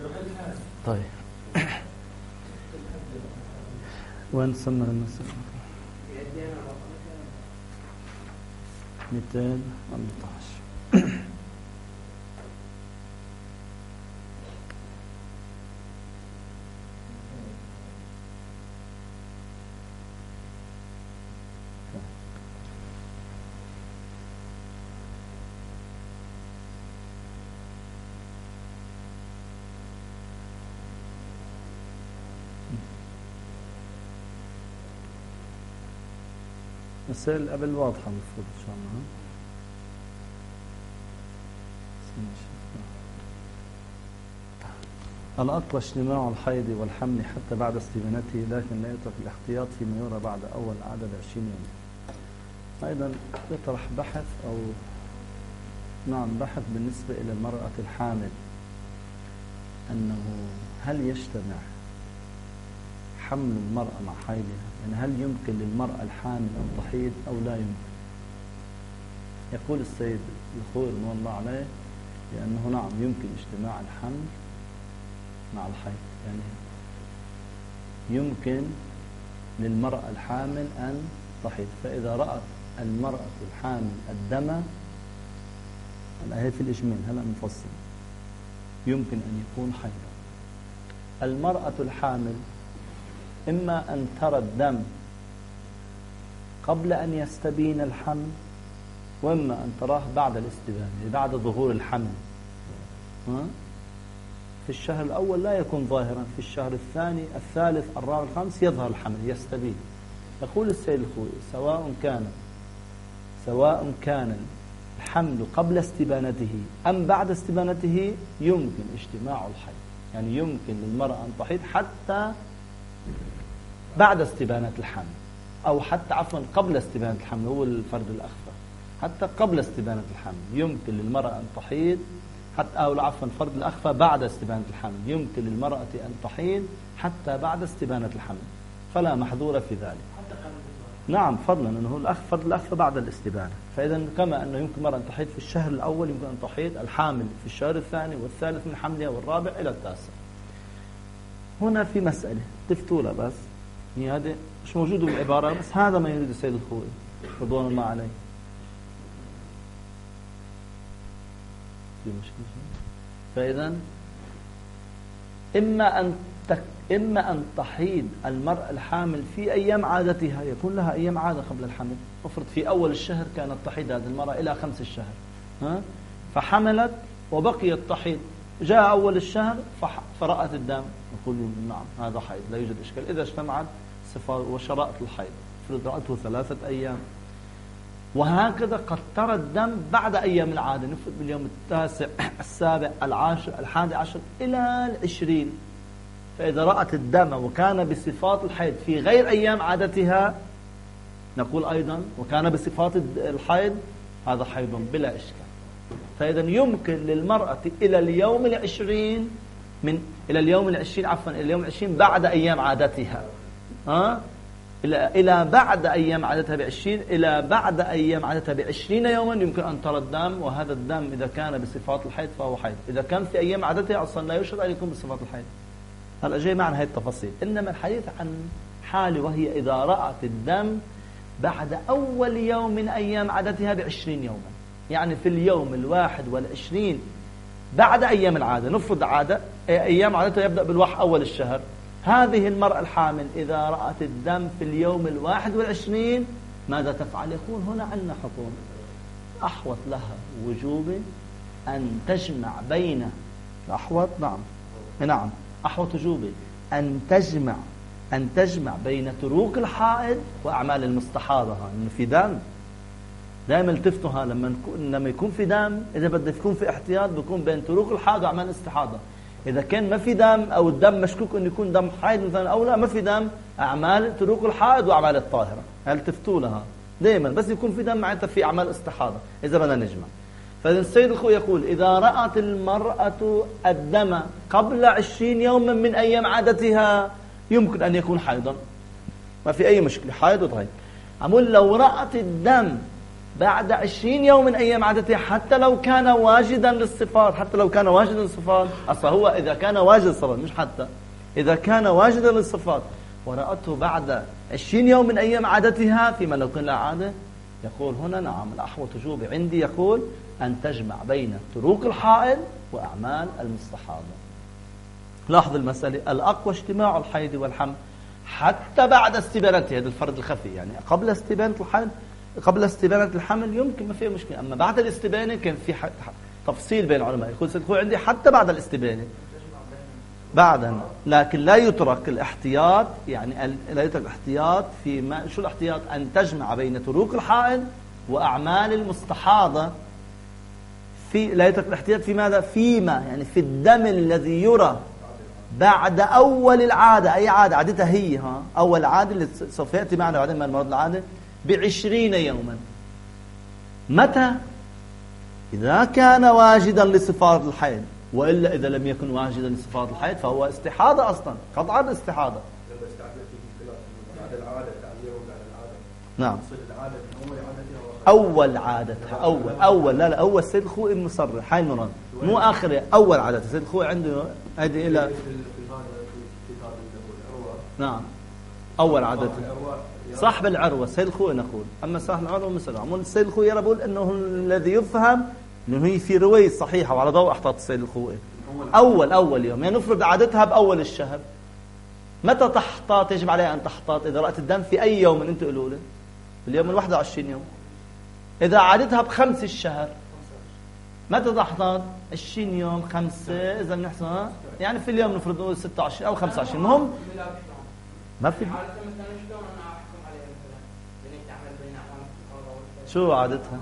طيب وين سمى المسألة 214. المسائل قبل واضحة المفروض إن شاء الله. الأقوى اجتماع الحيض والحمل حتى بعد استبانته، لكن لا يترك الاحتياط فيما يرى بعد أول عدد 20 يوم. أيضا يطرح بحث أو بحث بالنسبة إلى المرأة الحامل، أنه هل يجتمع حمل المرأة مع حيضها؟ يعني هل يمكن للمرأة الحامل أن تحيض أو لا يمكن؟ يقول السيد الخوئي رضوان الله عليه لأنه نعم يمكن اجتماع الحمل مع الحيض، يعني يمكن للمرأة الحامل أن تحيض. فإذا رأت المرأة الحامل الدم، هي في الإجمال هلأ مفصل، يمكن أن يكون حيضا. المرأة الحامل إما أن ترى الدم قبل أن يستبين الحمل، وإما أن تراه بعد الاستبانة، بعد ظهور الحمل. في الشهر الأول لا يكون ظاهرا، في الشهر الثاني الثالث الرابع الخامس يظهر الحمل يستبين. يقول السيد الخوئي سواء كان الحمل قبل استبانته أم بعد استبانته يمكن اجتماع الحيض، يعني يمكن للمرأة أن تحيض حتى بعد استبانة الحمل، أو حتى قبل استبانة الحمل، هو الفرد الأخفى. حتى قبل استبانة الحمل يمكن للمرأة أن تحيض، حتى الفرد الأخفى بعد استبانة الحمل يمكن للمرأة أن تحيض حتى بعد استبانة الحمل، فلا محظور في ذلك. نعم، فضلا أنه الفرد الأخفى بعد الاستبانة. فإذا كما أنه يمكن مرأة أن تحيض في الشهر الأول، يمكن أن تحيض الحامل في الشهر الثاني والثالث من حملها والرابع إلى التاسع. هنا في مسألة تفتولها، بس هذا مش موجود بالعبارة، بس هذا ما يريد السيد الخوئي رضوان الله عليه. فإذا إما أن تحيض المرأة الحامل في أيام عادتها، يكون لها أيام عادة قبل الحمل. افرض في أول الشهر كانت تحيض هذه المرأة إلى 5 الشهر، فحملت وبقيت تحيض، جاء أول الشهر فرأت الدم، نقول نعم هذا حيض لا يوجد إشكال إذا اجتمعت صفات وشرائط الحيض. افرض رأته 3 أيام، وهكذا قد ترى الدم بعد أيام العادة، نفرض باليوم 9 7 10 11 إلى 20. فإذا رأت الدم وكان بصفات الحيض في غير أيام عادتها، نقول أيضا وكان بصفات الحيض، هذا حيض بلا إشكال. فإذا يمكن للمرأة إلى اليوم 20 إلى اليوم 20 بعد أيام عادتها، إلى بعد أيام عادتها ب20، إلى بعد أيام عادتها ب20 يوما يمكن أن ترى الدم. وهذا الدم إذا كان بصفات الحيض فهو حيض، إذا كان في أيام عادتها أصلا لا يشرط أن يكون بصفات الحيض. هلا جاي معنا هذه التفاصيل، إنما الحديث عن حال وهي إذا رأت الدم بعد أول يوم من أيام عادتها ب20 يوما، يعني في اليوم 21 بعد أيام العادة. نفرض عادة أيام عادتها يبدأ بالواحد أول الشهر. هذه المرأة الحامل إذا رأت الدم في اليوم 21 ماذا تفعل؟ يقول هنا عندنا حكم أحوط لها وجوب أن تجمع بين أحوط أحوط وجوب أن تجمع بين تروك الحائض وأعمال المستحاضة. إنه في دم دائما التفتها لما يكون في دم، إذا بدأ يكون في احتياط بيكون بين تروك الحائض وأعمال الاستحاضة. إذا كان ما في دم أو الدم مشكوك أن يكون دم حائض مثلا أو لا، ما في دم، أعمال تروك الحائض وأعمال الطاهرة التفتوا لها دائما. بس يكون في دم معناتها في أعمال استحاضة إذا بدنا نجمع. فإذا السيد الخوئي يقول إذا رأت المرأة الدم قبل 20 يوما من أيام عادتها يمكن أن يكون حيضا، ما في أي مشكلة، حيض وطهير. أقول لو رأت الدم بعد 20 يوم من أيام عادته، حتى لو كان واجدا للصفات، حتى لو كان واجدا للصفات. أصلا هو إذا كان واجد للصفات، مش حتى إذا كان واجدا للصفات ورأته بعد 20 يوم من أيام عادتها فيما لو كان لا عادة، يقول هنا نعم الأحوط وجوبي عندي يقول أن تجمع بين تروق الحائض وأعمال المستحاضة. لاحظ المسألة، الأقوى اجتماع الحيض والحمل حتى بعد استبانته، هذا الفرد الخفي، يعني قبل استبانة الحيض قبل استبانة الحمل يمكن ما فيه مشكلة، أما بعد الاستبانة كان في تفصيل بين العلماء، يقول سيدخل عندي حتى بعد الاستبانة بعدا، لكن لا يترك الاحتياط، يعني لا يترك الاحتياط في ما شو الاحتياط؟ أن تجمع بين تروق الحائض وأعمال المستحاضة. لا يترك الاحتياط في ماذا؟ فيما يعني في الدم الذي يرى بعد أول العادة، أي عادة عادتها هي أول عادة اللي سوف يأتي معنا بعدين من المرض العادة ب20 يوما. متى؟ إذا كان واجدا لصفات الحيض، وإلا إذا لم يكن واجدا لصفات الحيض فهو استحاضة أصلا، قطعا استحاضة. نعم أول عادتها أول لا أول سيد الخوئي مصرح، هاي المرض مو آخر، أول عادتها سيد الخوئي عنده هذه إلى نعم أول عادتها صاحب العروة سيد الخوئي نقول، أما صاحب العروة مثل عمول السيد الخوئي يرى بقول أنه الذي يفهم أنه هي في رواية صحيحة وعلى ضوء أحطاط السيد الخوئي أول يوم، يعني نفرض عادتها بأول الشهر. متى تحتاط؟ يجب عليها أن تحتاط إذا رأت الدم في أي يوم من أنت قولوا لي باليوم 21 يوم. إذا عادتها ب5 الشهر متى تحتاط؟ 20 يوم 5 إذا بنحسبها يعني في اليوم نفرض نقول 26 أو 25. المهم ما في شو عادتها؟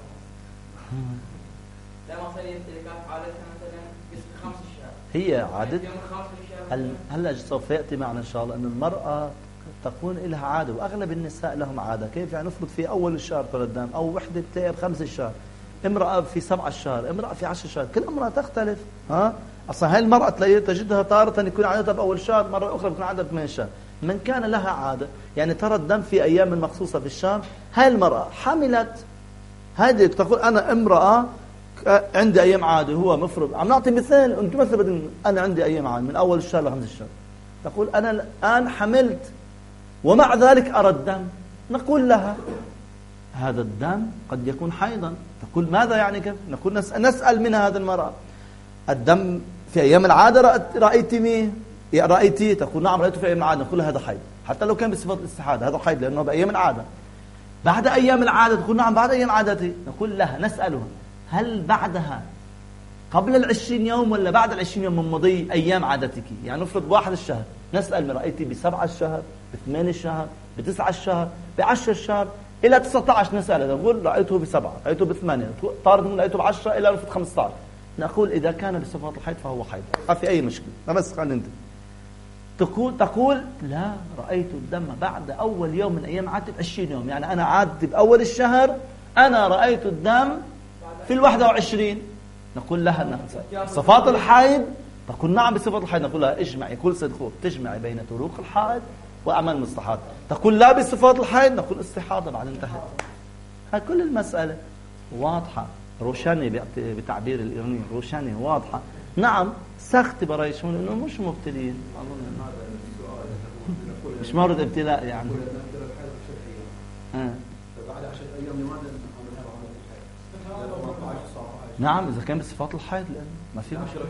هي عادتها هلا سوف يأتي معنا إن شاء الله أن المرأة تكون لها عادة، وأغلب النساء لهم عادة. كيف يعني؟ نفرض في أول الشهر طول الدم، أو وحدة بتلاقيها ب5 الشهر، امرأة في 7 الشهر، امرأة في 10 الشهر، كل امرأة تختلف. أصلا هاي المرأة تجدها تارة يكون عادتها بأول الشهر، مرة أخرى يكون عادتها ب8 الشهر. من كان لها عادة يعني ترى الدم في أيام مخصوصة في الشهر، هاي المرأة حملت، هذه تقول أنا امرأة عندي أيام عادة، هو مفروض عم نعطي مثال، أنتم مثلا أنا عندي أيام عادة من أول الشهر ل5 الشهر، تقول أنا الآن حملت ومع ذلك أرى الدم، نقول لها هذا الدم قد يكون حيضا. تقول ماذا يعني كيف؟ نقول نسأل منها هذا المرأة الدم في أيام العادة رأيتي؟ تقول نعم رأيته في أيام العادة. نقول لها هذا حيض، حتى لو كان بصفة الاستحاضة هذا حيض لأنه بأيام العادة. بعد أيام العادة تقول نعم بعد أيام عادتي. نقول لها نسألها هل بعدها قبل 20 يوم ولا بعد 20 يوم من مضي أيام عادتك؟ يعني نفرض 1 الشهر، نسأل من رأيتي ب7 الشهر، ب8 الشهر، ب9 الشهر، ب10 الشهر إلى 19 نسأل. نقول رأيته ب7، رأيته ب8، طارت من رأيته ب10 إلى نفرض 15. نقول إذا كان بصفات الحيض فهو حيض، ما في أي مشكلة. بس خلينا انت تقول لا رأيت الدم بعد أول يوم من أيام عادتي ب20 يوم، يعني أنا عادتي بأول الشهر أنا رأيت الدم في 21. نقول لها صفات الحيض، تقول نعم بصفات الحيض. نقول لها اجمعي كل صدقوق، تجمعي بين طروق الحائض وأعمال المستحاضة. تقول لا بصفات الحيض، نقول استحاضة بعد انتهت. هاي كل المسألة واضحة روشانة بتعبير الإيراني، روشانة واضحة. نعم سخت برايشون إنه مش مبتلين، مش مورد ابتلاء يعني. بعد 10 أيام لماذا نعم إذا كان بصفات الحيض لأنه ما في مشكلة.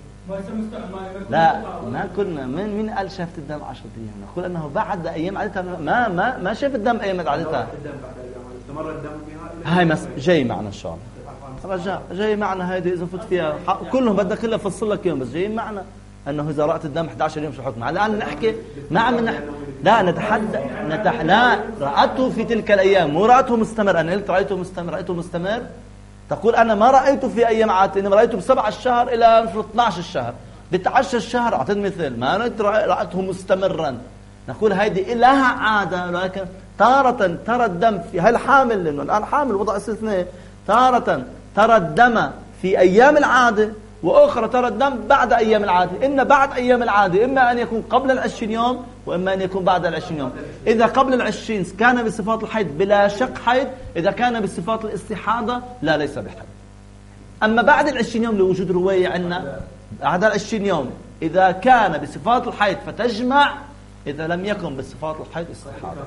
لا ما كنا مين قال شافت الدم 10 أيام؟ نقول أنه بعد أيام عادتها ما شاف الدم أيام عادتها. استمر الدم بها هاي جاي معنا إن شاء الله. جاي معنا هيدي إذا فت فيها كلهم بدك كلها فصل لك يوم، بس جاي معنا أنه إذا رأت الدم 11 يوم شو حكمها. الآن نحكي ما عم نحكي، لا نتحدى لا رأته في تلك الأيام، مو رأته مستمر. أنا قلت رأيته مستمر. تقول أنا ما رأيته في أيام عادتي، إنما رأيته ب7 الشهر إلى 12 الشهر، ب10 الشهر. أعطيت مثال ما رأيته مستمرا. نقول هيدي لها عادة، لكن تارة ترى الدم في هاي الحامل، لأنه الآن حامل وضع استثناء، تارة ترى الدم في أيام العادة، وأخرى ترى الدم بعد أيام العادة. إن بعد أيام العادة إما أن يكون قبل 20 يوم، وإما أن يكون بعد 20 يوم. إذا قبل 20 كان بصفات الحيض بلا شك حيض، إذا كان بصفات الاستحاضة لا ليس بحيض. أما بعد 20 يوم لوجود رواية عندنا بعد 20 يوم إذا كان بصفات الحيض فتجمع، إذا لم يكن بصفات الحيض استحاضة.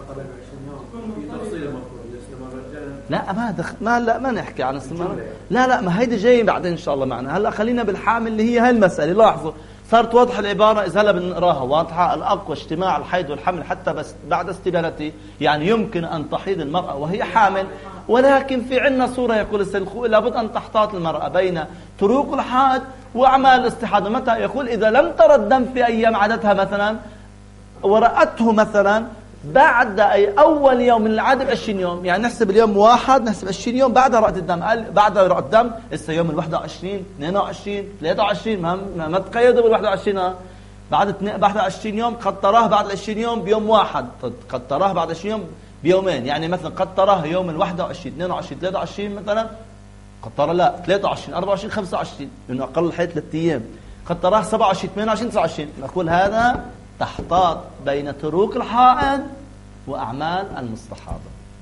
لا ما نحكي عن استمرار. لا ما هيدي جاي بعدين إن شاء الله معنا. هلا خلينا بالحامل اللي هي هاي المسألة. لاحظوا صارت واضحة العبارة، إذا هلا بنقراها واضحة. الأقوى اجتماع الحيض والحمل حتى بس بعد استبانته، يعني يمكن أن تحيض المرأة وهي حامل، ولكن في عندنا صورة يقول السيد الخوئي لابد أن تحتاط المرأة بين طرق الحائض وأعمال الاستحاضة. متى؟ يقول إذا لم ترى الدم في أيام عادتها مثلا ورأته مثلا بعد أول يوم من العادة ب20 يوم، يعني نحسب اليوم 1 نحسب 20 يوم بعد رأت الدم. قال بعد رأت الدم لسه يوم 21 22 23 ما تقيدوا بال21. بعد 20 يوم قد تراه بعد 20 يوم بيوم 1، قد تراه بعد 20 يوم بيومين. يعني مثلا قد تراه يوم 21 22 23 مثلا، قد ترى لا 23 24 25 لأنه أقل الحيض 3 أيام. قد تراه 27 28 29. نقول هذا تحتاط بين تروك الحائض وأعمال المستحاضة.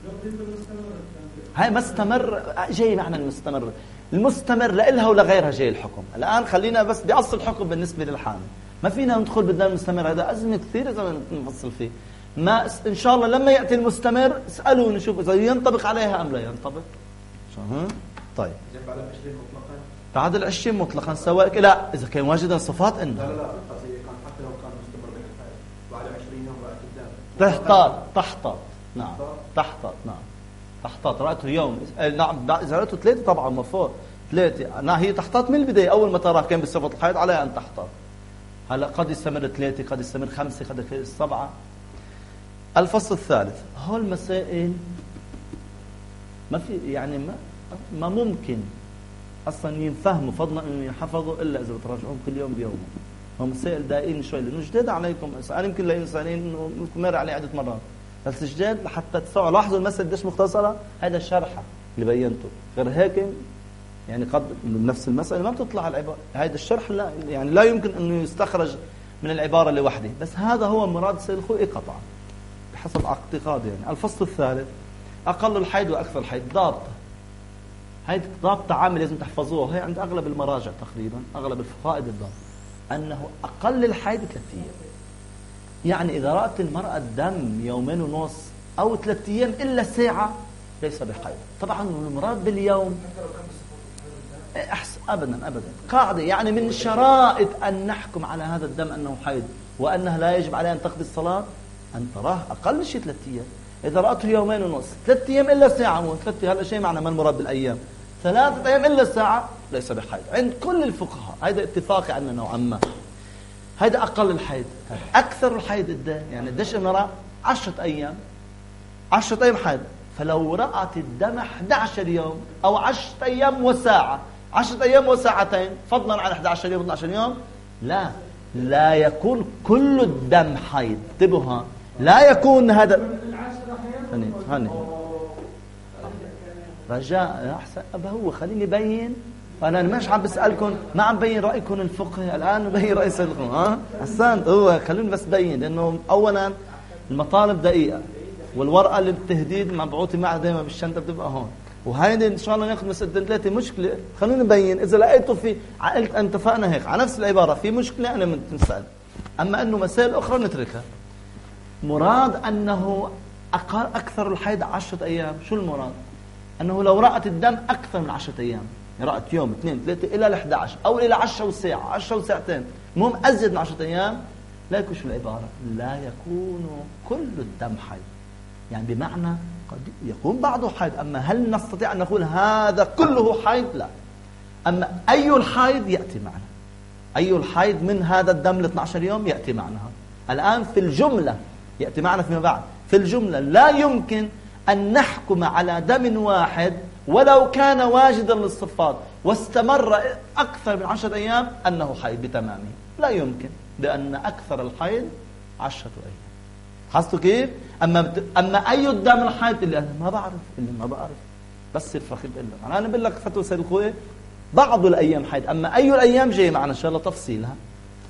هاي مستمر جاي معنى المستمر. المستمر لإلها ولغيرها جاي الحكم. الآن خلينا بس بأصل الحكم بالنسبة للحامل. ما فينا ندخل بالدم المستمر، هذا أزمة كثير إذا نفصل فيه. ما إن شاء الله لما يأتي المستمر اسألوا نشوف إذا ينطبق عليها أم لا ينطبق. طيب بعد 20 مطلقا سواء لا إذا كان واجدا صفات إنه حتى لو كان مستمر بالحيض بعد 20 يوم رأت الدم تحتاط نعم تحتاط رأته يوم نعم إذا رأته 3 طبعا مفروض 3 نعم هي تحتاط من البداية. أول ما تراه كان بصفة الحيض عليها أن تحتاط. هلا قد يستمر 3 قد يستمر 5 قد يستمر 7. الفصل الثالث هول مسائل ما في يعني ما ممكن أصلا ينفهموا فضلا أن يحفظوا إلا إذا بتراجعون كل يوم بيوم. هم مسائل دائين شوي لأنه جديد عليكم. أنا يمكن لإنسانين إنه مر عليه عدة مرات بس جديد لحتى تسمعوا. لاحظوا المسألة قديش مختصرة. هذا الشرحة اللي بينته غير هيك يعني قد نفس المسألة ما بتطلع العبارة. هذا الشرح لا يعني لا يمكن أنه يستخرج من العبارة لوحده. بس هذا هو مراد السيد الخوئي قطعا بحسب اعتقادي. يعني الفصل الثالث أقل الحيض وأكثر الحيض ضابطة. هاي ضابطة عامة لازم تحفظوها. هي عند أغلب المراجع تقريبا أغلب الفقهاء بالضبط أنه أقل الحيض 3 أيام. يعني إذا رأت المرأة الدم 2.5 يوم أو 3 أيام إلا ساعة ليس بحيض. طبعا المراد باليوم أبدا قاعدة يعني من شرائط أن نحكم على هذا الدم أنه حيض وأنها لا يجب عليها أن تقضي الصلاة أن تراه أقل شيء 3 أيام. إذا رأته 2.5 يوم 3 أيام إلا ساعة مو 3 هذا شيء معنى ما المراد بالأيام 3 أيام إلا ساعة ليس بحيض عند كل الفقهاء. هذا اتفاقي عندنا نوعا ما. هذا أقل الحيض. أكثر الحيض قد يعني قديش المرأة 10 أيام 10 أيام حيض. فلو رأت الدم 11 يوم أو 10 أيام وساعة 10 أيام وساعتين فضلا عن 11 يوم 12 يوم لا يكون كل الدم حيض. انتبهوا لا يكون هذا هني رجاء أحسن هو خليني بين. أنا مش عم بسألكم ما عم بين رأيكم الفقهي الآن بين رأي سيدكم أحسنت. هو خلوني بس بين لأنه أولا المطالب دقيقة والورقة اللي بالتهديد مبعوثة معها دائما بالشنطة بتبقى هون. وهيدي إن شاء الله ناخذ مسألتين 3 مشكلة. خلوني نبين إذا لقيته في قلت أن اتفقنا هيك على نفس العبارة في مشكلة أنا بنسأل. أما أنه مسائل أخرى نتركها. مراد أنه أكثر الحيض 10 أيام. شو المراد؟ أنه لو رأت الدم أكثر من 10 أيام رأت يوم 2 3 إلى 11 أو إلى 10 وساعة 10 وساعتين المهم أزيد من 10 أيام لا يكون شو العبارة لا يكون كل الدم حيض. يعني بمعنى قد يكون بعضه حيض. أما هل نستطيع أن نقول هذا كله حيض؟ لا. أما أي الحيض يأتي معنا أي الحيض من هذا الدم 12 يوم يأتي معنا الآن في الجملة يأتي معنا فيما بعد. في الجملة لا يمكن أن نحكم على دم واحد ولو كان واجدا للصفات واستمر أكثر من 10 أيام أنه حيض بتمامه. لا يمكن لأن أكثر الحيض 10 أيام. حصلوا كيف؟ أما أي الدم الحيض اللي أنا ما بعرف بس الفخذ إلا أنا بقول لك فتوى سيد الخوئي بعض الأيام حيض. أما أي الأيام جاي معنا إن شاء الله تفصيلها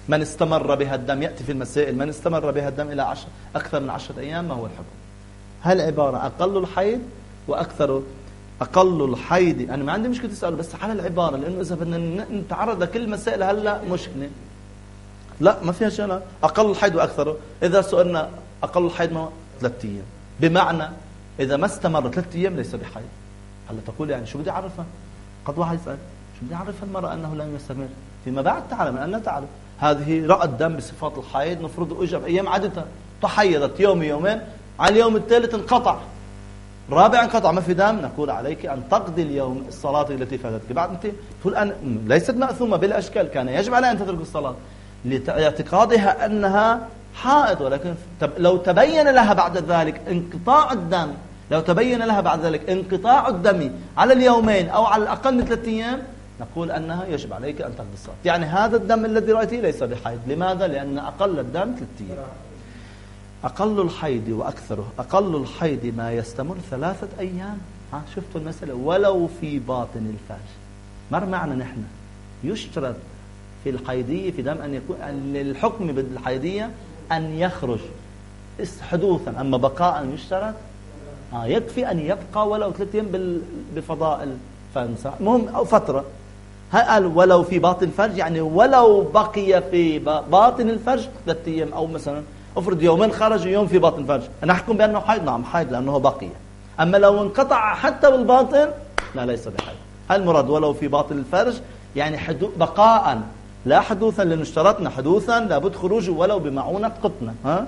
من استمر بها الدم، يأتي في المسائل من استمر بها الدم إلى أكثر من 10 أيام ما هو الحكم؟ هل عبارة أقل الحيض وأكثر؟ أقل الحيض أنا ما عندي مشكلة تسأل، بس على العبارة، لأنه إذا بدنا نتعرض لكل مسائل هلا مشكلة. لا ما فيها شيء. أقل الحيض وأكثره، إذا سئلنا أقل الحيض ما 3 أيام، بمعنى إذا ما استمر 3 أيام ليس بحيض. هلا تقول يعني شو بدي أعرفها؟ قد واحد يسأل شو بدي أعرف المرأة أنه لم يستمر فيما بعد؟ تعلم أن تعرف هذه رأت دم بصفات الحيض، نفرض أجا بأيام عدتها، تحيضت يوم يومين، على اليوم الثالث انقطع، رابع انقطع ما في دم، نقول عليك أن تقضي اليوم الصلاة التي فاتتك. بعد أنت تقول أن ليست مأثومة بلا أشكال، كان يجب عليها أن تترك الصلاة لاعتقادها أنها حائض، ولكن لو تبين لها بعد ذلك انقطاع الدم، لو تبين لها بعد ذلك انقطاع الدم على اليومين أو على الأقل من 3 أيام، نقول أنها يجب عليك أن تقضي الصلاة. يعني هذا الدم الذي رأيته ليس بحيض. لماذا؟ لأن أقل الدم 3 أيام. أقل الحيض وأكثره، أقل الحيض ما يستمر 3 أيام. شفتوا المسألة؟ ولو في باطن الفرج. مر معنا نحن يشترط في الحيضية في دم أن يكون للحكم بالحيضية أن يخرج حدوثا، أما بقاء يشترط يكفي أن يبقى ولو 3 أيام بفضاء الفرج، مهم أو فترة. قال ولو في باطن الفرج، يعني ولو بقي في باطن الفرج 3 أيام، أو مثلا افرض يومين خرج يوم في باطن الفرج، نحكم بأنه حيض؟ نعم حيض لأنه بقي. أما لو انقطع حتى بالباطن لا ليس بحيض. المراد ولو في باطن الفرج يعني بقاء لا حدوثا، لأن اشترطنا حدوثا لابد خروجه ولو بمعونة قطنة.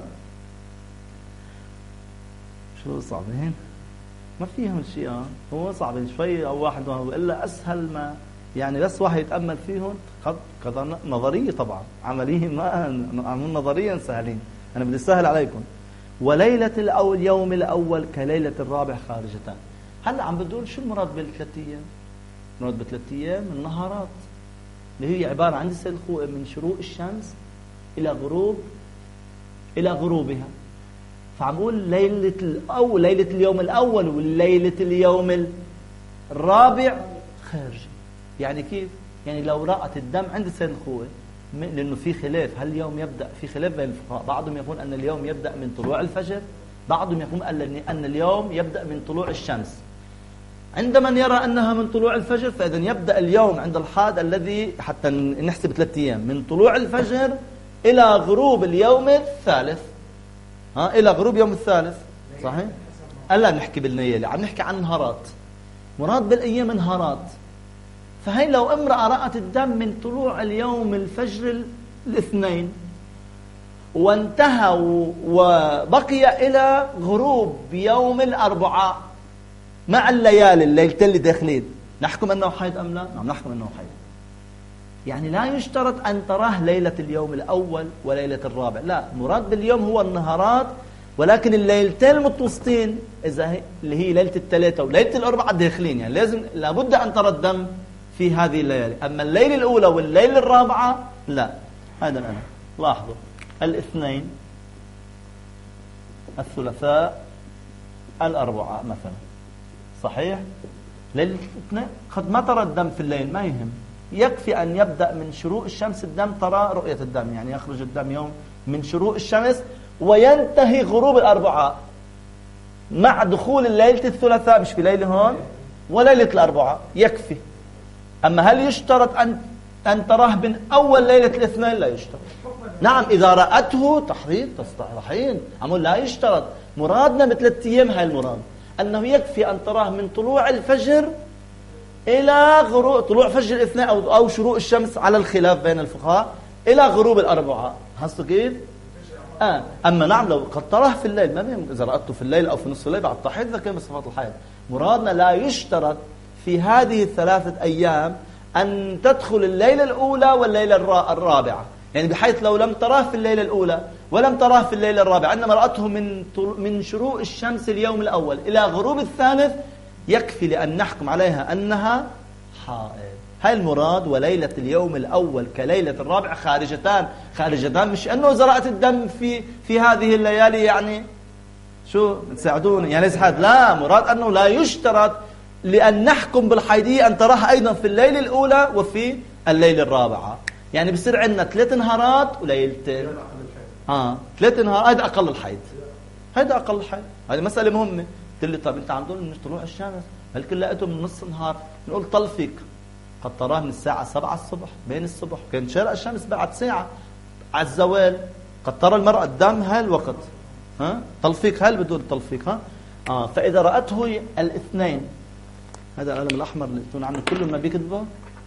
شو صعبين؟ ما فيهم شيء. هو صعب شوي أو واحد إلا أسهل ما يعني، بس واحد يتأمل فيهم قد نظرية طبعا، عملية ما نظريا سهلين، أنا بدي سهل عليكم. وليلة اليوم الأول كليلة الرابع خارجتان. هلا عم بدون شو المراد بال3 أيام؟ المراد ب3 أيام النهارات اللي هي عبارة عن من شروق الشمس إلى غروبها. فعم بقول ليلة اليوم الأول وليلة اليوم الرابع خارج. يعني كيف؟ يعني لو رأت الدم عند السيد الخوئي، لأنه في خلاف، هل اليوم يبدأ؟ في خلاف بين الفقهاء، بعضهم يقول أن اليوم يبدأ من طلوع الفجر، بعضهم يقول أن اليوم يبدأ من طلوع الشمس. عند من يرى أنها من طلوع الفجر، فإذا يبدأ اليوم عند الحاد الذي حتى نحسب 3 أيام من طلوع الفجر إلى غروب اليوم الثالث. إلى غروب يوم الثالث، صحيح؟ ألا نحكي بالليالي، عم نحكي عن نهارات، مراد بالأيام نهارات. فهي لو امرأة رأت الدم من طلوع اليوم الفجر الاثنين وانتهى وبقي إلى غروب يوم الأربعاء مع الليلتين اللي داخلين، نحكم أنه حيض أم لا؟ نعم نحكم أنه حيض. يعني لا يشترط أن تراه ليلة اليوم الأول وليلة الرابع، لا، مراد باليوم هو النهارات، ولكن الليلتين المتوسطين إذا اللي هي ليلة الثلاثة وليلة الأربعة داخلين، يعني لابد أن ترى الدم في هذه الليالي. أما الليلة الأولى والليلة الرابعة لا. هذا أنا لاحظوا الاثنين، الثلاثاء، الأربعاء مثلا، صحيح؟ ليلة الاثنين قد ما ترى الدم في الليل ما يهم، يكفي أن يبدأ من شروق الشمس الدم، ترى رؤية الدم، يعني يخرج الدم يوم من شروق الشمس وينتهي غروب الأربعاء مع دخول الليلة الثلاثاء، مش في ليلة هون وليلة الأربعاء، يكفي. أما هل يشترط أن تراه من أول ليلة الاثنين؟ لا يشترط. نعم إذا رأته تحريض تستحين، عمول لا يشترط. مرادنا ب3 أيام هاي المراد، أنه يكفي أن تراه من طلوع الفجر إلى غروب طلوع فجر الاثنين أو شروق الشمس على الخلاف بين الفقهاء إلى غروب الأربعاء. حسوا كيف؟ أما نعم لو قد تراه في الليل ما بهم، إذا رأته في الليل أو في نصف الليل بعد تحريض إذا كان بصفات الحيض. مرادنا لا يشترط في هذه ال3 أيام أن تدخل الليلة الأولى والليلة الرابعة، يعني بحيث لو لم تراه في الليلة الأولى ولم تراه في الليلة الرابعة، إنما رأته من شروق الشمس اليوم الأول إلى غروب الثالث، يكفي لأن نحكم عليها أنها حائض. هاي المراد. وليلة اليوم الأول كليلة الرابع خارجتان، مش أنه زرعت الدم في هذه الليالي، يعني شو تساعدوني يعني إزحاد، لا، مراد أنه لا يشترط لأن نحكم بالحيضية أن تراها أيضا في الليلة الأولى وفي الليلة الرابعة. يعني بصير عندنا 3 نهارات وليلتين. 3 نهار، هذا أقل الحيض. هذا أقل الحيض. هذه مسألة مهمة. قلت لي طب أنت عم تقول من طلوع الشمس، هل كل لقيته من نص نهار؟ نقول طلفك قد تراه من الساعة 7 الصبح، بين الصبح كان شرق الشمس بعد ساعة على الزوال. قد ترى المرأة الدم هالوقت. طلفيق هل بدون طلفيق. فإذا رأته الاثنين، هذا القلم الأحمر اللي يكون عنه كل ما بيكتبه،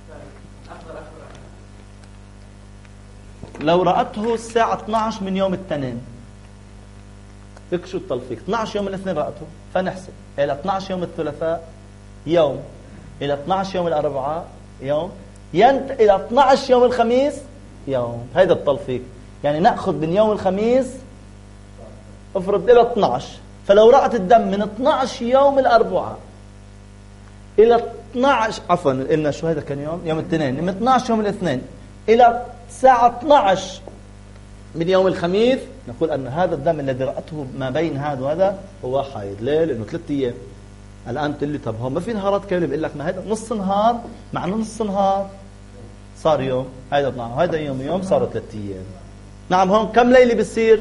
لو رأته الساعة 12 من يوم الاثنين، اكشوا الطلفيق 12 يوم الاثنين رأته، فنحسب إلى 12 يوم الثلاثاء يوم، إلى 12 يوم الأربعاء يوم، إلى 12 يوم الخميس يوم. هذا الطلفيق. يعني نأخذ من يوم الخميس افرض إلى 12، فلو رأت الدم من 12 يوم الأربعاء إلى 12 عفوا قلنا شو هذا كان يوم الاثنين، من 12 يوم الاثنين إلى الساعة 12 من يوم الخميس، نقول أن هذا الدم الذي رأته ما بين هذا وهذا هو حيض. ليه؟ لأنه 3 أيام. الآن تقول لي طب هو ما في نهارات كاملة؟ بقول لك ما هذا نص نهار، مع نص نهار صار يوم، هذا 12 هذا يوم صاروا 3 أيام. نعم. هون كم ليلة بصير؟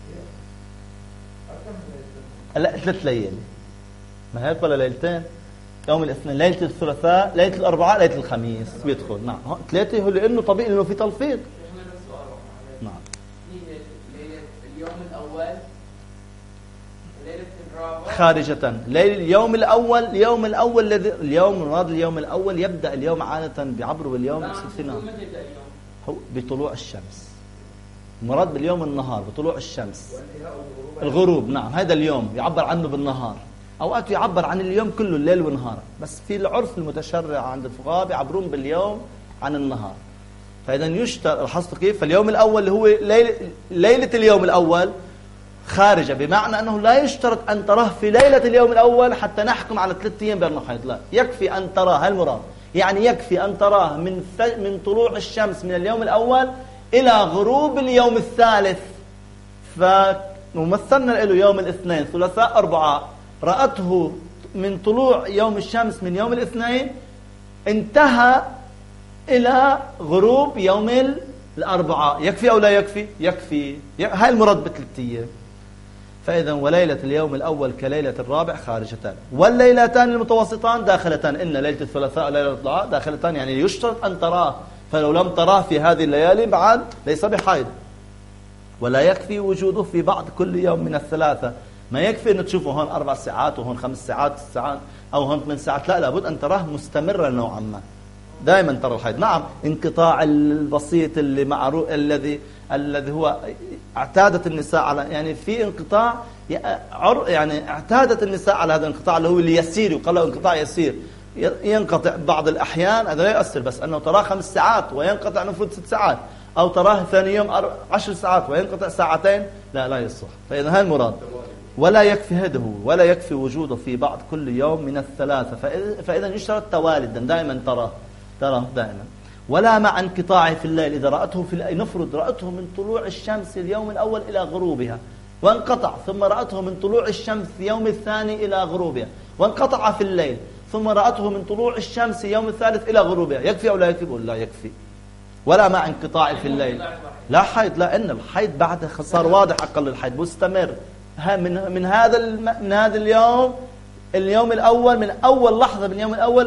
لا 3 ليالي. ما هيك ولا ليلتين؟ يوم الاثنين، ليلة الثلاثاء، ليلة الأربعاء، ليلة الخميس بيدخل. نعم 3 هو لأنه طبيعي إنه في تلفيق. نعم. اليوم الأول، ليلة الرابع خارجة. اليوم الأول، اليوم الأول يبدأ اليوم عادة بيعبروا باليوم هو بطلوع الشمس. المراد باليوم النهار، بطلوع الشمس، الغروب. نعم هذا اليوم يعبر عنه بالنهار. أوقات يعبر عن اليوم كله الليل والنهار، بس في العرف المتشرع عند الفقهاء يعبرون باليوم عن النهار. فإذا يشترط، لاحظتوا كيف؟ فاليوم الأول اللي هو ليلة اليوم الأول خارجة، بمعنى أنه لا يشترط أن تراه في ليلة اليوم الأول حتى نحكم على 3 أيام بأنه حيض. لا، يكفي أن تراه، هالمراد يعني يكفي أن تراه من طلوع الشمس من اليوم الأول إلى غروب اليوم الثالث. فممثلنا له يوم الاثنين، ثلاثاء، أربعاء، رأته من طلوع يوم الشمس من يوم الاثنين انتهى إلى غروب يوم الأربعاء. يكفي أو لا يكفي؟ يكفي. هاي المراد ب3 أيام. فإذا وليلة اليوم الأول كليلة الرابع خارجتان، والليلتان المتوسطان داخلتان. إن ليلة الثلاثاء وليلة الأربعاء داخلتان، يعني يشترط أن تراه، فلو لم تراه في هذه الليالي بعد ليس بحيض. ولا يكفي وجوده في بعض كل يوم من الثلاثة. ما يكفي أن تشوفه هون 4 ساعات وهون 5 ساعات 6 ساعات أو هون 8 ساعات. لا، لابد أن تراه مستمرا نوعا ما، دائما ترى الحيض. نعم انقطاع البسيط اللي معروف، الذي هو اعتادت النساء على، يعني في انقطاع، يعني اعتادت النساء على هذا الانقطاع اللي هو اليسير، وقال له انقطاع يسير ينقطع بعض الأحيان. هذا لا يؤثر، بس أنه تراه 5 ساعات وينقطع نفوذ 6 ساعات، أو تراه ثاني يوم 10 ساعات وينقطع 2 ساعتين، لا يصح. فإذا هذا المراد. ولا يكفي هذا، ولا يكفي وجوده في بعض كل يوم من الثلاثة. فإذا يشترط توالدا، دائما تراه دائما. ولا مع انقطاعه في الليل. إذا رأته في الليل، نفرض رأته من طلوع الشمس اليوم الأول إلى غروبها وانقطع، ثم رأته من طلوع الشمس يوم الثاني إلى غروبها وانقطع في الليل، ثم رأته من طلوع الشمس يوم الثالث إلى غروبها، يكفي أو لا يكفي؟ بقول لا يكفي. ولا مع انقطاع في الليل، لا حيض. لا، إن الحيض بعد صار واضح، أقل الحيض مستمر من هذا اليوم الأول، من أول لحظة من اليوم الأول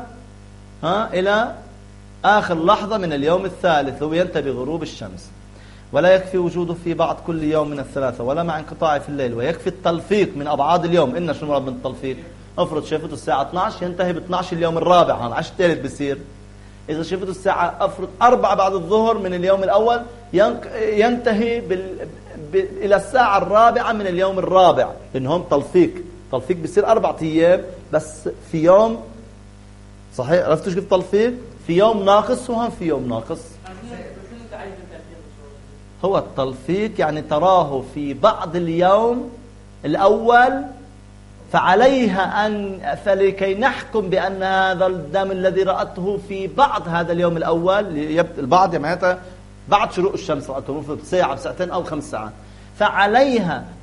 إلى آخر لحظة من اليوم الثالث، هو ينتهي بغروب الشمس. ولا يكفي وجوده في بعض كل يوم من الثلاثة، ولا مع انقطاعه في الليل. ويكفي التلفيق من أبعاد اليوم. إن شو المراد من التلفيق؟ افرض شافته الساعة 12 ينتهي ب12 اليوم الرابع، هون 10 الثالث بصير. إذا شافته الساعة افرض 4 بعد الظهر من اليوم الأول، ينتهي إلى الساعة 4 من اليوم الرابع، لأنهم تلفيق بصير 4 أيام بس في يوم. صحيح؟ عرفتوا كيف تلفيق؟ في يوم ناقص وهم في يوم ناقص. هو التلفيق يعني تراه في بعض اليوم الأول، فلكي نحكم بأن هذا الدم الذي رأته في بعض هذا اليوم الأول، البعض معناتها بعد شروق الشمس رأته في ساعة بساعتين أو 5 ساعات،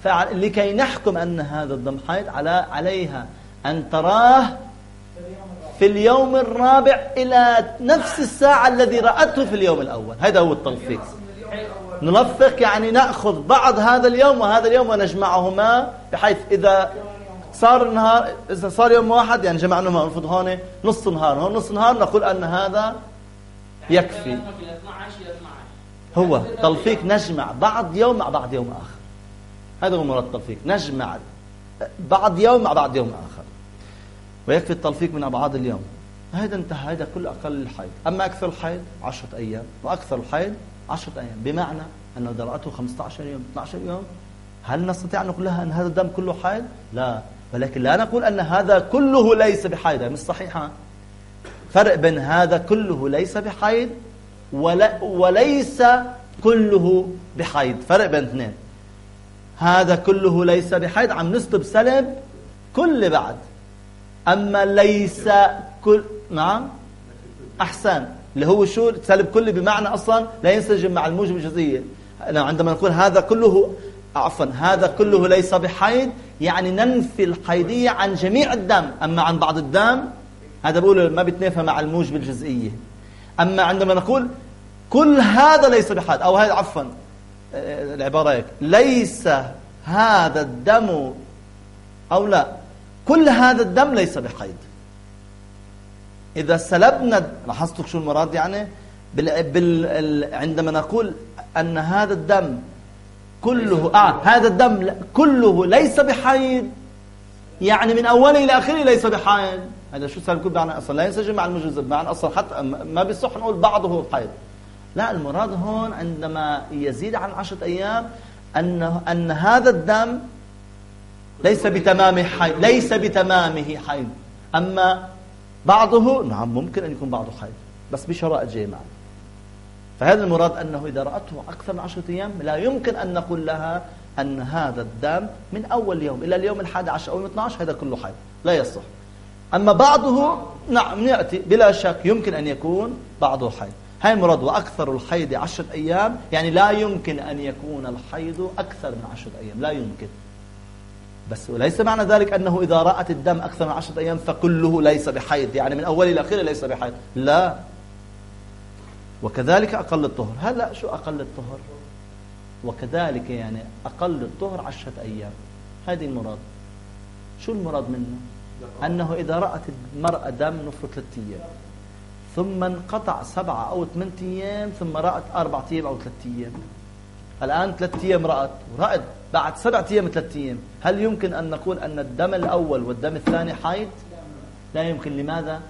لكي نحكم أن هذا الدم حيض، عليها أن تراه في اليوم الرابع إلى نفس الساعة الذي رأته في اليوم الأول. هذا هو التلفيق. نلفق يعني نأخذ بعض هذا اليوم وهذا اليوم ونجمعهما، بحيث إذا صار النهار، إذا صار يوم واحد يعني جمعناهما، نفرض هون نص نهار، هون نص نهار، نقول أن هذا يكفي. هو تلفيق نجمع بعض يوم مع بعض يوم آخر. هذا هو مراد التلفيق، نجمع بعض يوم مع بعض يوم آخر، ويكفي التلفيق من أبعاد اليوم. هذا انتهى، هذا كل أقل الحيض. أما أكثر الحيض 10 أيام، وأكثر الحيض 10 أيام، بمعنى أنه إذا رأته 15 يوم 12 يوم، هل نستطيع أن نقول لها أن هذا الدم كله حيض؟ لا، ولكن لا نقول أن هذا كله ليس بحيض، مش صحيحة. فرق بين هذا كله ليس بحيض وليس كله بحيض، فرق بين اثنين. هذا كله ليس بحيض عم نسلب سلب كل بعد، أما ليس كل، نعم أحسن، اللي هو شو سلب كل، بمعنى أصلا لا ينسجم مع الموجب الجزئية. عندما نقول هذا كله، عفوا، هذا كله ليس بحيض، يعني ننفي الحيضية عن جميع الدم، أما عن بعض الدم هذا بقول ما بيتنافى مع الموجب الجزئية. أما عندما نقول كل هذا ليس بحيض، أو هذا، عفوا العبارة هيك، ليس هذا الدم، أو لا، كل هذا الدم ليس بحيض. إذا سلبنا، لاحظتوا شو المراد يعني؟ عندما نقول أن هذا الدم كله هذا الدم كله ليس بحيض، يعني من أوله إلى آخره ليس بحيض. هذا شو سلب كل معنى أصلا لا ينسجم مع المجزء، معنى أصلا حتى ما بيصح نقول بعضه حيض. لا، المراد هون عندما يزيد عن 10 أيام أن هذا الدم ليس بتمامه حيض، ليس بتمامه حيض، أما بعضه نعم ممكن أن يكون بعضه حيض، بس بشرائط جاية معنا. فهذا المراد أنه إذا رأته أكثر من 10 أيام لا يمكن أن نقول لها أن هذا الدم من أول يوم إلى اليوم 11 أو 12 هذا كله حيض، لا يصح. أما بعضه نعم يأتي بلا شك، يمكن أن يكون بعضه حيض. هاي المراد. وأكثر الحيض 10 أيام، يعني لا يمكن أن يكون الحيض أكثر من 10 أيام، لا يمكن. بس وليس معنى ذلك أنه إذا رأت الدم أكثر من 10 أيام فكله ليس بحيض، يعني من أول إلى آخره ليس بحيض، لا. وكذلك أقل الطهر. هلا شو أقل الطهر؟ وكذلك يعني أقل الطهر 10 أيام. هذه المراد. شو المراد منه؟ أنه إذا رأت المرأة دم نفرط 3 أيام، ثم انقطع 7 أو 8 أيام، ثم رأت 4 أيام أو 3 أيام. الآن 3 أيام رأت، ورأت بعد 7 أيام 3 أيام، هل يمكن أن نقول أن الدم الأول والدم الثاني حيض؟ لا يمكن. لماذا؟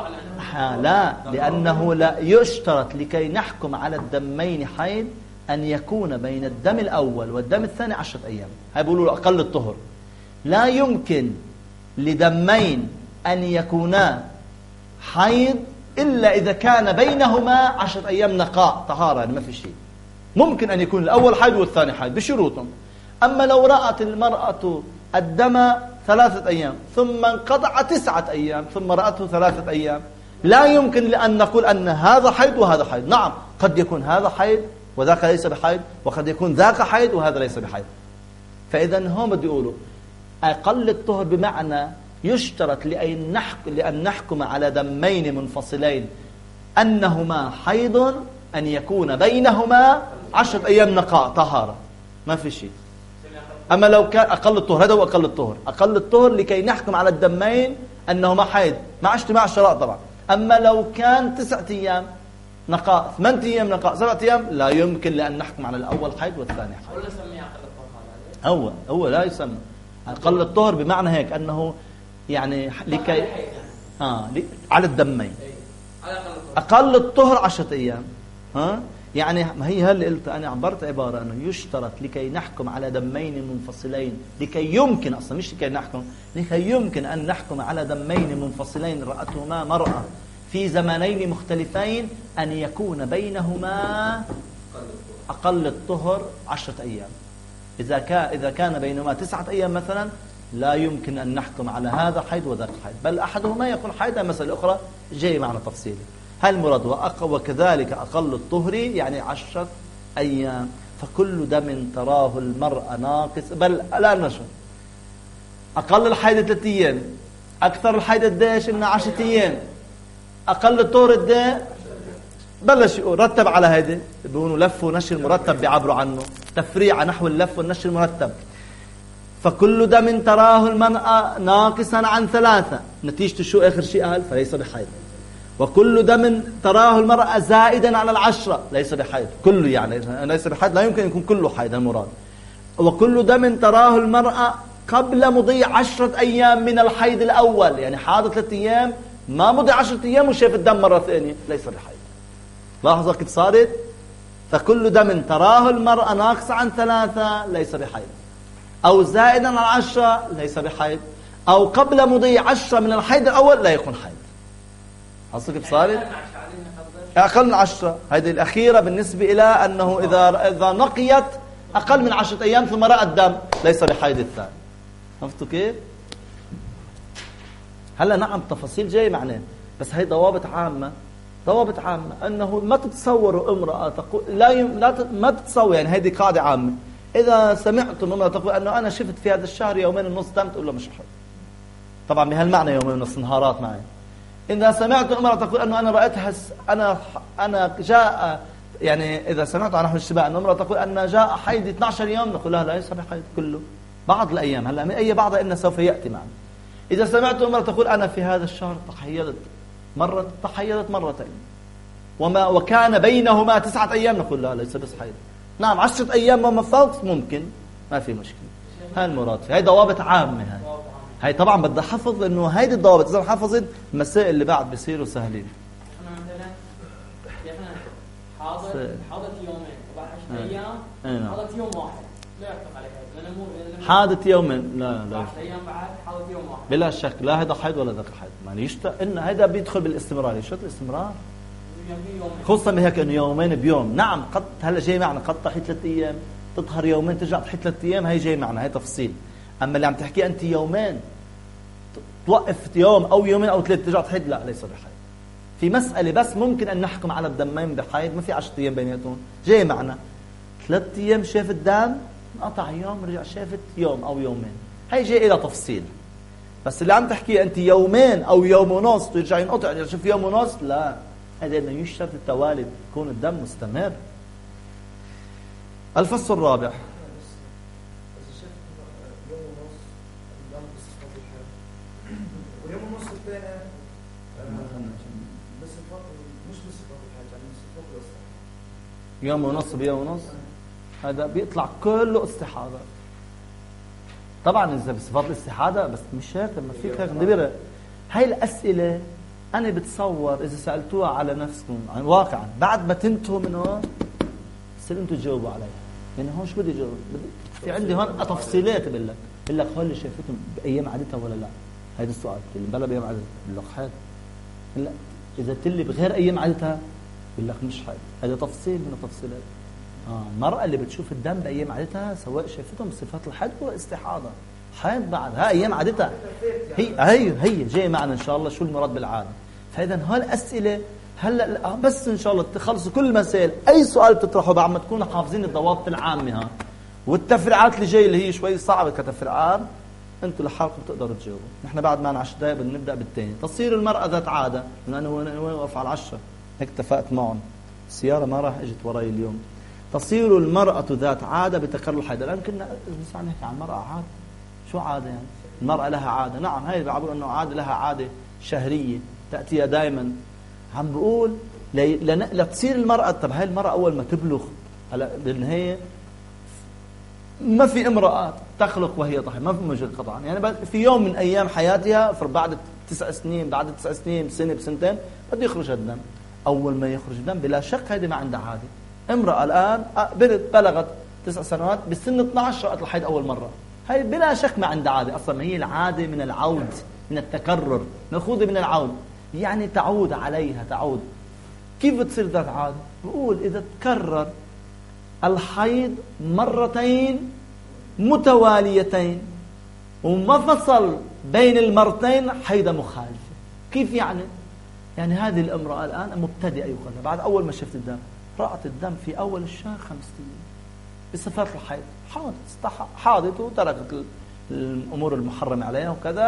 لا، لأنه لا يشترط لكي نحكم على الدمين حيض أن يكون بين الدم الأول والدم الثاني 10 أيام. هاي بيقولوا أقل الطهر. لا يمكن لدمين أن يكونا حيض إلا إذا كان بينهما 10 أيام نقاء طهارة، يعني ما في شيء. ممكن أن يكون الأول حيض والثاني حيض بشروطهم. أما لو رأت المرأة الدم 3 أيام ثم انقطع 9 أيام ثم رأته 3 أيام، لا يمكن أن نقول أن هذا حيض وهذا حيض. نعم، قد يكون هذا حيض وذاك ليس بحيض، وقد يكون ذاك حيض وهذا ليس بحيض. فإذا هم بده يقولوا أقل الطهر بمعنى يشترط لأن نحكم على دمين منفصلين أنهما حيض أن يكون بينهما 10 أيام نقاء طهارة، ما في شيء. أما لو كان أقل الطهر، هذا هو أقل الطهر. أقل الطهر لكي نحكم على الدمين أنهما حيض مع اجتماع الشرائط طبعا. أما لو كان 9 أيام نقاء، 8 أيام نقاء، 7 أيام، لا يمكن لأن نحكم على الأول حيض والثاني حيض. ولا نسميه أقل الطهر؟ هو لا يسمى أقل الطهر بمعنى هيك أنه يعني لكي على الدمين أقل الطهر 10 أيام. يعني ما هي اللي قلت أنا، عبرت عبارة أنه يشترط لكي نحكم على دمين منفصلين، لكي يمكن أصلا مش لكي نحكم، لكي يمكن أن نحكم على دمين منفصلين رأتهما مرأة في زمانين مختلفين أن يكون بينهما أقل الطهر 10 أيام. إذا كان بينهما 9 أيام مثلا لا يمكن أن نحكم على هذا حيض وذاك حيض، بل أحدهما يكون حيضا، مسألة أخرى جاي معنا تفصيلي. هل المراد وكذلك أقل الطهر يعني 10 أيام. فكل دم تراه المرأة ناقص، بل لا نشر أقل الحيض 3 أيام، أكثر الحيض قديش؟ إنه 10 أيام. أقل الطهر قديش؟ بلش يقول رتب على هيدا، بيقولوا لف ونشر مرتب، بيعبروا عنه تفريع نحو اللف والنشر المرتب. فكل دم تراه المرأة ناقصا عن 3، نتيجة شو آخر شيء قال؟ فليس بحيض. وكل دم تراه المرأة زائدا على 10 ليس بحيض. كله يعني ليس بحيض، لا يمكن يكون كله حيض المراد. وكل دم تراه المرأة قبل مضي 10 أيام من الحيض الأول، يعني حاضر 3 أيام ما مضي 10 أيام وشاف الدم مرة ثانية، ليس بحيض. لاحظوا كيف صارت؟ فكل دم تراه المرأة ناقص عن 3 ليس بحيض، أو زائدا عن 10 ليس بحيض، أو قبل مضي 10 من الحيض الأول لا يكون حيض. لاحظوا كيف صارت؟ أقل من 10. هذه الأخيرة بالنسبة إلى أنه إذا نقيت أقل من 10 أيام ثم رأى الدم ليس بحيض الثاني. عرفتوا كيف؟ هلا نعم تفاصيل جاي معناه، بس هي ضوابط عامة. ضوابط عامة أنه ما تتصوروا امرأة تقول ما تتصور، يعني هذه قاعدة عامة. إذا سمعتم امرأة تقول أنه أنا شفت في هذا الشهر 2.5 يوم دم، تقول له مش حيض. طبعا بهالمعنى 2.5 نهارات معي. إذا سمعتم امرأة تقول أنه أنا رأيتها أنا جاء، يعني إذا سمعت عن نحو الشباب أن امرأة تقول أن جاء حيض 12 يوم، نقول لها لا ليس بحيض كله، بعض الأيام. هلا من أي بعض إنه سوف يأتي معنا. إذا سمعت امرأة تقول أنا في هذا الشهر تحيضت مرتين وكان بينهما 9 أيام، نقول لا ليس بس حيض. نعم 10 أيام وما فوق ممكن، ما في مشكلة. هاي المراد، هاي ضوابط عامة. هاي طبعا بدها حفظ، إنه هيدي الضوابط إذا حفظت المسائل اللي بعد بيصيروا سهلين. حاضت يومين وبعد 10 أيام حاضت يوم واحد لا يحكم عليها. حاضت يومين لا 10 أيام بعد حاضت يوم واحد بلا شك، لا هذا حيض ولا ذاك حيض. يعني إن هذا بيدخل بالاستمرار. شو الاستمرار؟ خصوصا بهيك إنه يومين بيوم. نعم قد هلا جاي معنا قد تحيط 3 أيام تطهر يومين ترجع تحيط 3 أيام، هي جاي معنا، هي تفصيل. أما اللي عم تحكي أنت يومين توقف يوم أو يومين أو 3 ترجع تحيط، لا ليس بحيض. في مسألة بس ممكن أن نحكم على الدمين بحيض، ما في 10 أيام بيناتهم. جاي معنا 3 أيام شافت الدم، قطع يوم رجع شافت يوم أو يومين، هي جاي إلى تفصيل. بس اللي عم تحكي أنت يومين أو يوم ونص ترجع ينقطع يرجع شوف يوم ونص، لا، هذا إنه يشترط التوالي، يكون الدم مستمر. الفصل الرابع. يوم ونص بيوم ونص، هذا بيطلع كله استحاضة. طبعا إذا بصفات الاستحاضة بس مش هيك، ما فيك هيك نبرة. هاي الأسئلة أنا بتصور إذا سألتوها على نفسكم عن واقعا بعد ما تنتهوا من هون بصير أنتوا تجاوبوا عليها. يعني هون شو بدي جاوب؟ في عندي هون تفصيلات بقول لك هول اللي شايفتهم بأيام عادتها ولا لا؟ هذا السؤال اللي بلا بأيام عادتها بقول لك حيض. لا إذا تلي بغير أيام عادتها بقول لك مش حيض. هذا تفصيل من التفصيلات. المرأة اللي بتشوف الدم بأيام عادتها سواء شافتهم بصفات الحيض ولا استحاضة، حيض بعد ها أيام عادتها. هي جاي معنا إن شاء الله شو المراد بالعادة. فإذا هالأسئلة هلا بس إن شاء الله تخلصوا كل المسائل. أي سؤال بتطرحه بعد ما تكونوا حافظين الضوابط العامة ها، والتفريعات اللي جاي اللي هي شوي صعبة كتفريعات أنتوا لحالكم بتقدروا تجاوبوا. نحن بعد ما 10 دقائق بنبدأ بالثاني. تصير المرأة ذات عادة، لأنه وين وقف على 10 هيك اتفقت معهم. السيارة ما راح اجت وراي اليوم. تصير المرأة ذات عادة بتكرر الحيض. الآن كنا نحكي عن المرأة عادة. شو عادة يعني؟ المرأة لها عادة. نعم هاي بعبر أنه عادة لها عادة شهرية تأتيها دائما. عم بقول لتصير المرأة، طب هاي المرأة أول ما تبلغ هلا بالنهاية ما في امرأة تخلق وهي طاهرة، ما في موجود قطعا. يعني في يوم من أيام حياتها بعد 9 سنين، بعد 9 سنين بسنة بسنتين بده يخرج الدم. أول ما يخرج الدم بلا شك هذه ما عندها عادة. امرأة الآن بلغت 9 سنوات بالسن 12 رأت الحيض أول مرة، هاي بلا شك ما عندها عادة. أصلا هي العادة من العود، من التكرر، مأخوذة من العود، يعني تعود عليها تعود. كيف بتصير ذات عادة؟ بقول إذا تكرر الحيض مرتين متواليتين وما فصل بين المرتين حيضة مخالفة. كيف يعني؟ يعني هذه الامرأة الآن مبتدئة يقال بعد أول ما شفت الدم، رأت الدم في أول الشهر 5 أيام بصفات الحيض، حاضت وتركت الأمور المحرمة عليها وكذا،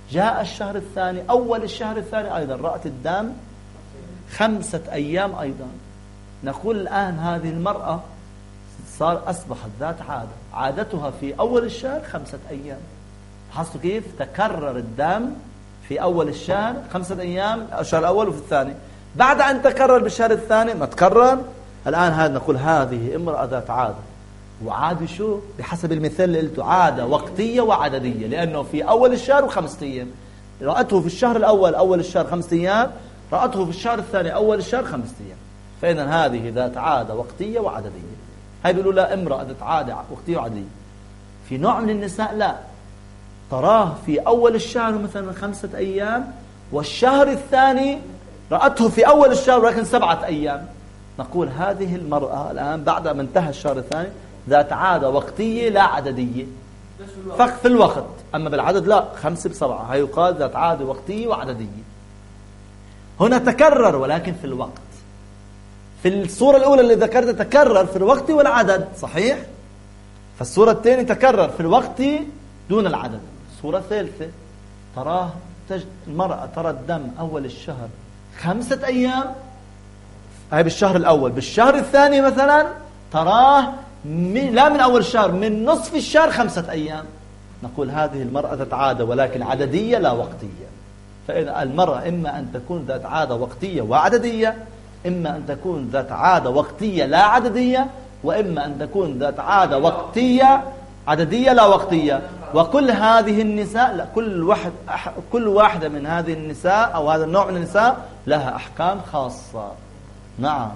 جاء الشهر الثاني أول الشهر الثاني أيضا رأت الدم 5 أيام أيضا، نقول الآن هذه المرأة أصبحت ذات عادة، عادتها في أول الشهر 5 أيام. لاحظتوا كيف تكرر الدم في أول الشهر 5 أيام، الشهر الأول وفي الثاني. بعد أن تكرر بالشهر الثاني ما تكرر، الآن هذا نقول هذه امرأة ذات عادة. وعادة شو؟ بحسب المثال اللي قلته، عادة وقتية وعددية، لأنه في أول الشهر و5 أيام. رأته في الشهر الأول أول الشهر 5 أيام، رأته في الشهر الثاني أول الشهر 5 أيام. فإذا هذه ذات عادة وقتية وعددية. هاي بيقولوا لا امرأة ذات عادة وقتية وعددية. في نوع من النساء لا، تراه في أول الشهر مثلا 5 أيام، والشهر الثاني رأته في أول الشهر ولكن 7 أيام. نقول هذه المرأة الآن بعد ما انتهى الشهر الثاني ذات عادة وقتية لا عددية، فقط في الوقت. أما بالعدد لا، 5 ب7، هي يقال ذات عادة وقتية وعددية. هنا تكرر ولكن في الوقت. في الصورة الأولى اللي ذكرتها تكرر في الوقت والعدد، صحيح؟ فالصورة الثانية تكرر في الوقت دون العدد. الصورة الثالثة تراه المرأة ترى الدم أول الشهر 5 أيام، هاي بالشهر الأول. بالشهر الثاني مثلا تراه لا من أول الشهر، من نصف الشهر 5 أيام. نقول هذه المرأة ذات عادة ولكن عددية لا وقتية. فإذا المرأة إما أن تكون ذات عادة وقتية وعددية، إما أن تكون ذات عادة وقتية لا عددية، وإما أن تكون ذات عادة وقتية عددية لا وقتية. وكل هذه النساء لا، كل واحدة من هذه النساء أو هذا النوع من النساء لها أحكام خاصة. نعم،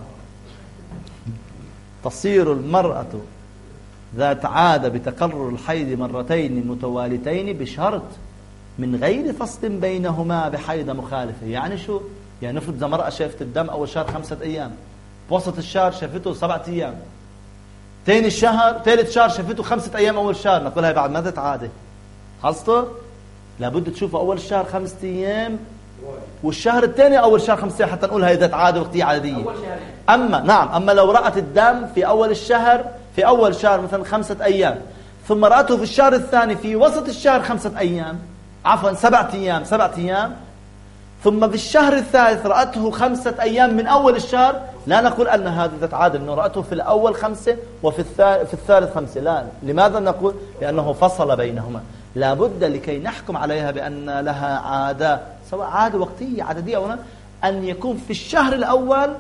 تصير المرأة ذات عادة بتكرر الحيض 2 متوالتين بشرط من غير فصل بينهما بحيضة مخالفة. يعني شو؟ يعني نفرض إذا مرأة شافت الدم أول شهر 5 أيام، بوسط الشهر شافته 7 أيام، ثالث شهر شافته 5 أيام أول شهر، نقول هاي بعد ما ذات عادة. خلصته؟ لابد تشوفه أول شهر 5 أيام، والشهر الثاني أول شهر 5 أيام، حتى نقول هاي ذات عادة وقتية عادية. أما لو رأت الدم في أول الشهر مثلا 5 أيام، ثم رأته في الشهر الثاني في وسط الشهر 5 أيام، عفوا 7 أيام، ثم في الشهر الثالث رأته 5 أيام من أول الشهر، لا نقول أن هذه ذات عادة، أنه رأته في الأول 5 وفي الثالث 5. لا، لماذا نقول؟ لأنه فصل بينهما. لابد لكي نحكم عليها بأن لها عادة، سواء عادة وقتية عددية أو لا، أن يكون في الشهر الأول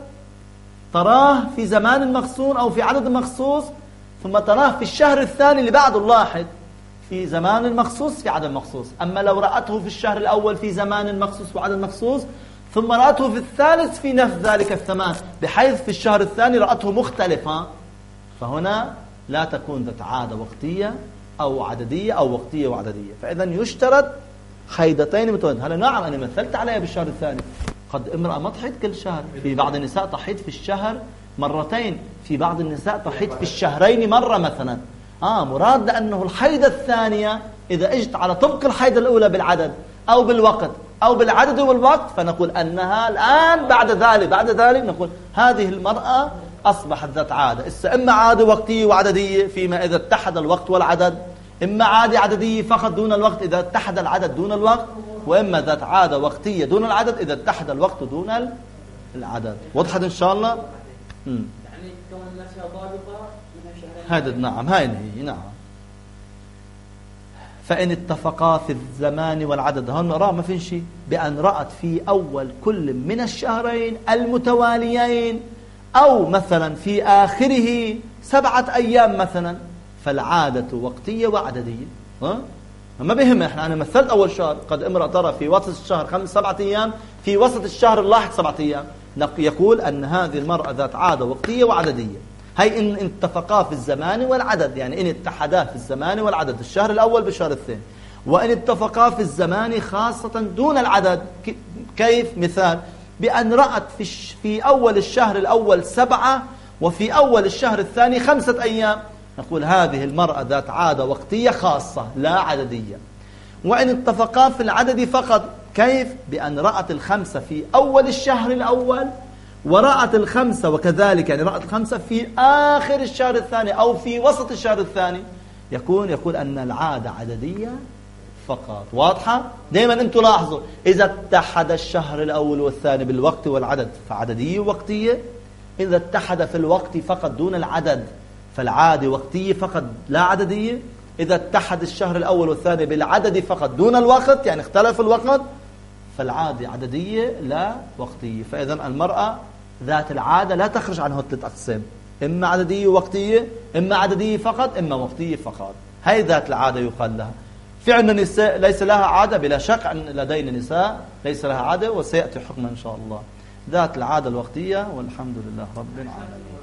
تراه في زمان مخصوص أو في عدد مخصوص، ثم تراه في الشهر الثاني اللي بعده اللاحق في زمان مخصوص في عدد مخصوص. أما لو رأته في الشهر الأول في زمان مخصوص وعدد مخصوص، ثم رأته في الثالث في نفس ذلك الثمان، بحيث في الشهر الثاني رأته مختلفة، فهنا لا تكون ذات عادة وقتية أو عددية أو وقتية وعددية. فإذا يشترط حيضتين متواليتين. هلا نعم أنا مثلت عليها بالشهر الثاني، قد امرأة ما تحيض كل شهر، في بعض النساء تحيض في الشهر 2 مرتين، في بعض النساء تحيض في الشهرين مرة مثلا. مراد لأنه الحيضة الثانية إذا اجت على طبق الحيضة الأولى بالعدد أو بالوقت أو بالعدد والوقت، فنقول أنها الآن بعد ذلك نقول هذه المرأة أصبحت ذات عادة. إما عادة وقتية وعددية فيما إذا اتحد الوقت والعدد، إما عادة عددية فقط دون الوقت إذا اتحد العدد دون الوقت، وإما ذات عادة وقتية دون العدد إذا اتحد الوقت دون العدد. وضحت إن شاء الله؟ يعني كون الناس ضابطة هذا نعم، هاي هي نعم. فإن اتفقا في الزمان والعدد، هون نرى ما في شيء، بأن رأت في أول كل من الشهرين المتواليين أو مثلا في آخره 7 أيام مثلا، فالعادة وقتية وعددية. ما بهم احنا، أنا مثلت أول شهر، قد امرأة ترى في وسط الشهر 7 أيام، في وسط الشهر اللاحق 7 أيام، يقول أن هذه المرأة ذات عادة وقتية وعددية. هي إن اتفقا في الزمان والعدد، يعني إن اتحدا في الزمان والعدد، الشهر الأول بالشهر الثاني. وإن اتفقا في الزمان خاصة دون العدد، كيف؟ مثال بأن رأت في أول الشهر الأول 7، وفي أول الشهر الثاني 5 أيام، نقول هذه المرأة ذات عادة وقتية خاصة لا عددية. وإن اتفقا في العدد فقط، كيف؟ بأن رأت 5 في أول الشهر الأول، ورأت 5 وكذلك، يعني رأت 5 في آخر الشهر الثاني أو في وسط الشهر الثاني، يقول أن العادة عددية فقط. واضحة؟ دائما أنتم لاحظوا إذا اتحد الشهر الأول والثاني بالوقت والعدد فعددية وقتية، إذا اتحد في الوقت فقط دون العدد فالعادة وقتية فقط لا عددية. إذا اتحد الشهر الأول والثاني بالعدد فقط دون الوقت، يعني اختلف الوقت، فالعادة عددية لا وقتية. فإذا المرأة ذات العادة لا تخرج عن هالثلاث أقسام، إما عددية وقتية، إما عددية فقط، إما وقتية فقط. هي ذات العادة يقال لها. في عندنا نساء ليس لها عادة، بلا شك أن لدينا نساء ليس لها عادة، وسيأتي حكم إن شاء الله. ذات العادة الوقتية، والحمد لله رب العالمين.